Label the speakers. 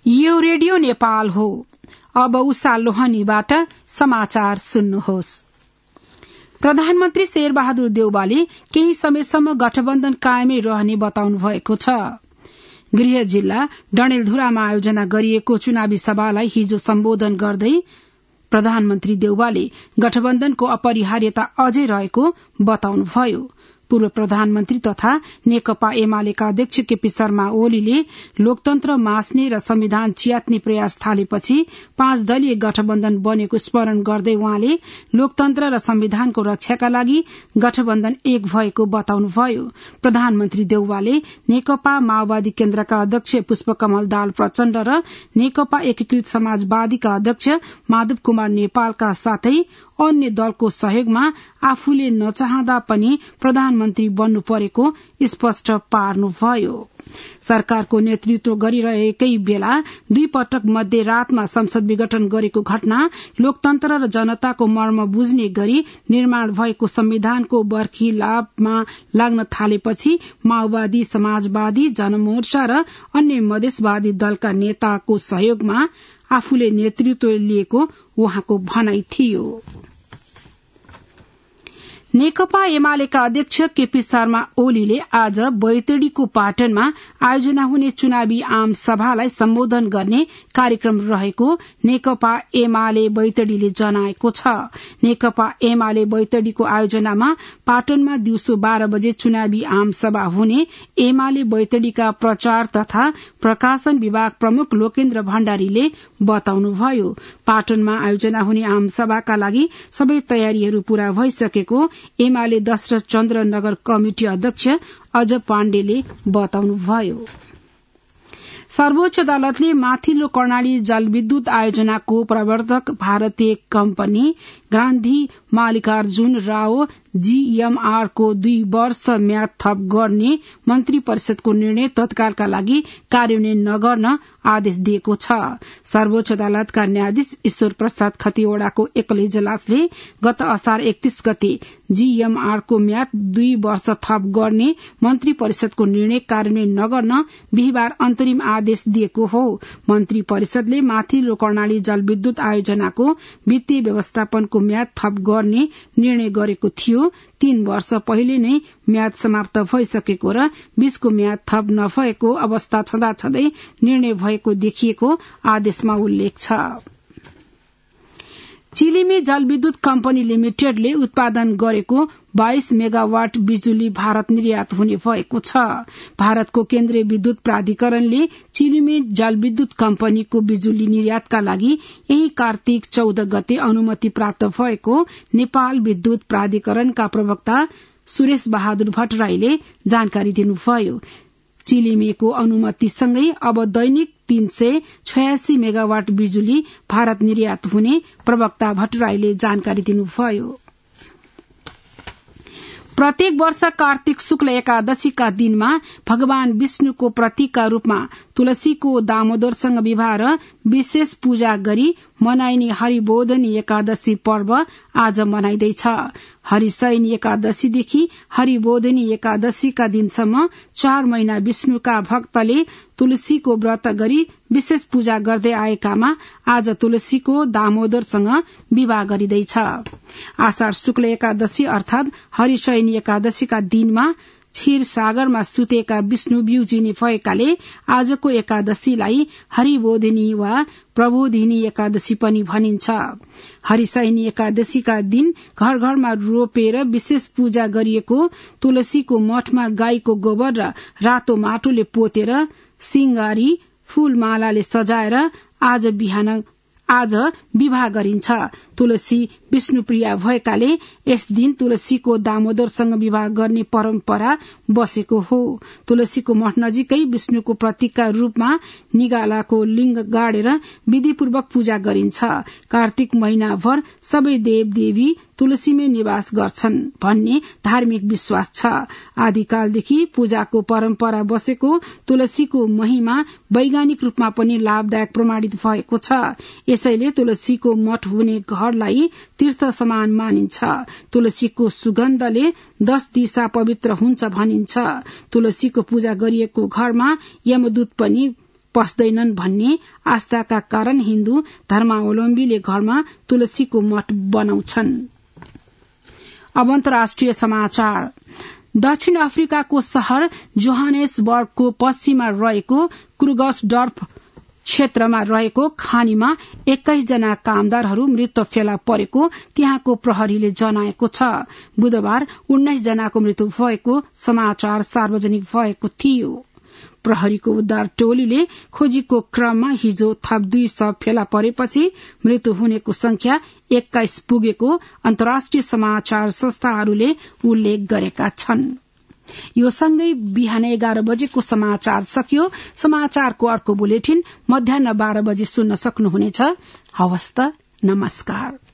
Speaker 1: यो रेडियो नेपाल हो। अब उषा लोहनीबाट समाचार सुन्नुहोस्। प्रधानमन्त्री शेरबहादुर देउवाले केही समयसम्म गठबन्धन कायमै रहने बताउनु भएको छ। गृह जिल्ला डडेलधुरामा आयोजना गरिएको चुनावी सभालाई हिजो सम्बोधन गर्दै प्रधानमन्त्री देउवाले गठबन्धनको अपरिहार्यता अझै रहेको बताउनुभयो। पूर्व प्रधानमन्त्री तथा नेकपा एमालेका अध्यक्ष केपी शर्मा ओलीले लोकतन्त्र मास्ने र संविधान च्यात्ने प्रयास थालेपछि 5 दलीय गठबन्धन बनेको स्मरण गर्दै उहाँले लोकतन्त्र र संविधानको रक्षाका लागि गठबन्धन एक भएको बताउनुभयो। प्रधानमन्त्री देउवाले नेकपा माओवादी केन्द्रका अध्यक्ष पुष्पकमल दाहाल प्रचण्ड र नेकपा एकीकृत समाजवादीका अध्यक्ष माधव कुमार नेपालका साथै अन्य दलको सहयोगमा आफूले नचाहँदा पनि प्रधानमन्त्री बन्नु परेको स्पष्ट पार्नुभयो। सरकारको नेतृत्व गरिरहेकै बेला 2 पटक मध्यरातमा संसद विघटन गरेको घटना लोकतन्त्र र जनताको मर्म बुझ्ने गरी निर्माण भएको संविधानको बर्खिलाफमा लाग्न थालेपछि माओवादी समाजवादी जनमोर्चा र अन्य मधेसवादी दलका नेताको सहयोगमा आफूले नेतृत्व लिएको उहाँको भनाई थियो। नेकपा एमालेका अध्यक्ष केपी शर्मा ओलीले आज बैतडीको पाटनमा आयोजना हुने चुनावी आम सभालाई सम्बोधन गर्ने कार्यक्रम रहेको नेकपा एमाले बैतडीले जनाएको छ। नेकपा एमाले बैतडीको आयोजनामा पाटनमा दिउँसो 12 बजे चुनावी आम सभा हुने एमाले बैतडीका प्रचार तथा प्रकाशन विभाग प्रमुख लोकेन्द्र भण्डारीले बताउनुभयो। पाटनमा आयोजना हुने आम सभाका लागि सबै तयारीहरू पूरा भइसकेको एमाले दशरथ चन्द्र नगर कमिटी अध्यक्ष अजय पाण्डेले बताउनुभयो। सर्वोच्च अदालतले माथिल्लो कर्णाली जलविद्युत आयोजनाको प्रवर्तक भारतीय कम्पनी गान्धी मालिकार्जुन राव जीएमआर को 2 वर्ष म्याद थप गर्ने मन्त्री परिषदको निर्णय तत्कालका लागि कार्यान्वयन नगर्न आदेश दिएको छ। सर्वोच्च अदालतका न्यायाधीश ईश्वर प्रसाद खतिवड़ाको एकल इजलासले गत असार 31 गते जीएमआर को म्याद 2 वर्ष थप गर्ने मन्त्री परिषदको निर्णय कार्यान्वयन नगर्न बिहिबार अन्तरिम आदेश दिएको हो। मन्त्री परिषदले माथिल्लो कर्णाली जलविद्युत आयोजनाको वित्तीय व्यवस्थापनको म्याद थप गर्ने निर्णय गरेको थियो। 3 वर्ष पहिले नै म्याद समाप्त भइसकेको र 20 को म्याद थप नभएको अवस्था छँदाछँदै निर्णय भएको देखिएको आदेशमा उल्लेख छ। चिलिमी जलविद्युत कम्पनी लिमिटेडले उत्पादन गरेको 22 मेगावाट बिजुली भारत निर्यात हुने भएको छ। भारतको केन्द्रीय विद्युत प्राधिकरणले चिलिमी जलविद्युत कम्पनीको बिजुली निर्यातका लागि यही कार्तिक 14 गते अनुमति प्राप्त भएको नेपाल विद्युत प्राधिकरणका प्रवक्ता सुरेश बहादुर भट्टराईले जानकारी दिनुभयो। चिलिमीको अनुमतिसँगै अब दैनिक 386 मेगावाट बिजुली भारत निर्यात हुने प्रवक्ता भट्टराईले जानकारी दिनुभयो। प्रत्येक वर्ष कार्तिक शुक्ल एकादशीका दिनमा भगवान विष्णुको प्रतीकका रूपमा तुलसीको दामोदरसँग विवाह र विशेष पूजा गरी मनाइने हरिबोधनी एकादशी पर्व आज मनाइँदैछ। हरिशयनी एकादशीदेखि हरिबोधनी एकादशीका दिनसम्म 4 महिना विष्णुका भक्तले तुलसीको व्रत गरी विशेष पूजा गर्दै आएकामा आज तुलसीको दामोदरसँग विवाह गरिँदैछ। आषाढ़ शुक्ल एकादशी अर्थात हरिशयनी एकादशीका दिनमा क्षीर सागरमा सुतेका विष्णु बिउजिने भएकाले आजको एकादशीलाई हरिबोधिनी वा प्रबोधिनी एकादशी पनि भनिन्छ। हरिशयनी एकादशीका दिन घर घरमा रोपेर विशेष पूजा गरिएको तुलसीको मठमा गाईको गोबर र रातो माटोले पोतेर सिंगारी फूलमालाले सजाएर आज विवाह गरिन्छ। तुलसी विष्णुप्रिया भएकाले यस दिन तुलसीको दामोदरसँग विवाह गर्ने परम्परा बसेको हो। तुलसीको मठ नजिकै विष्णुको प्रतीकका रूपमा निगालाको लिंग गाडेर विधिपूर्वक पूजा गरिन्छ। कार्तिक महिनाभर सबै देवदेवी तुलसीमै निवास गर्छन् भन्ने धार्मिक विश्वास छ। आदिकालदेखि पूजाको परम्परा बसेको तुलसीको महिमा वैज्ञानिक रूपमा पनि लाभदायक प्रमाणित भएको छ। यसैले तुलसीको मठ हुने घरलाई तीर्थ समान मानिन्छ। तुलसीको सुगन्धले 10 दिशा पवित्र हुन्छ भनिन्छ। तुलसीको पूजा गरिएको घरमा यमदूत पनि पस्दैनन् भन्ने आस्थाका कारण हिन्दू धर्मावलम्बीले घरमा तुलसीको मठ बनाउँछन्। अब अन्तर्राष्ट्रिय समाचार। दक्षिण अफ्रिकाको शहर जोहानेसबर्गको पश्चिममा रहेको क्रुगसडर्फ क्षेत्रमा रहेको खानीमा 21 जना कामदारहरू मृत फेला परेको त्यहाँको प्रहरीले जनाएको छ। बुधबार 19 जनाको मृत्यु भएको समाचार सार्वजनिक भएको थियो। प्रहरीको उद्धार टोलीले खोजीको क्रममा हिजो थप 2 शव फेला परेपछि मृत्यु हुनेको संख्या 21 पुगेको अन्तर्राष्ट्रिय समाचार संस्थाहरूले उल्लेख गरेका छन्। यो सँगै बिहान 11 बजेको समाचार सकियो। समाचारको अर्को बुलेटिन मध्याह्न 12 बजे सुन्न सक्नुहुनेछ। हवस् त, नमस्कार।